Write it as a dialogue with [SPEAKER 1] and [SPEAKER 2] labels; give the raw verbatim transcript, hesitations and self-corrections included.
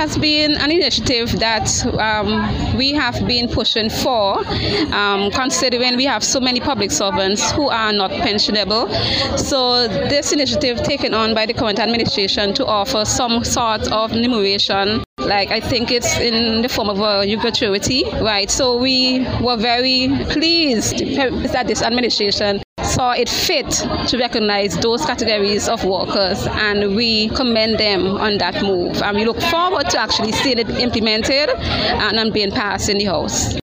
[SPEAKER 1] has been an initiative that um, we have been pushing for, um, considering we have so many public servants who are not pensionable. So this initiative taken on by the current administration to offer some sort of remuneration, like I think it's in the form of a gratuity, right? So we were very pleased that this administration saw it fit to recognize those categories of workers, and we commend them on that move. And we look forward to actually seeing it implemented and being passed in the House.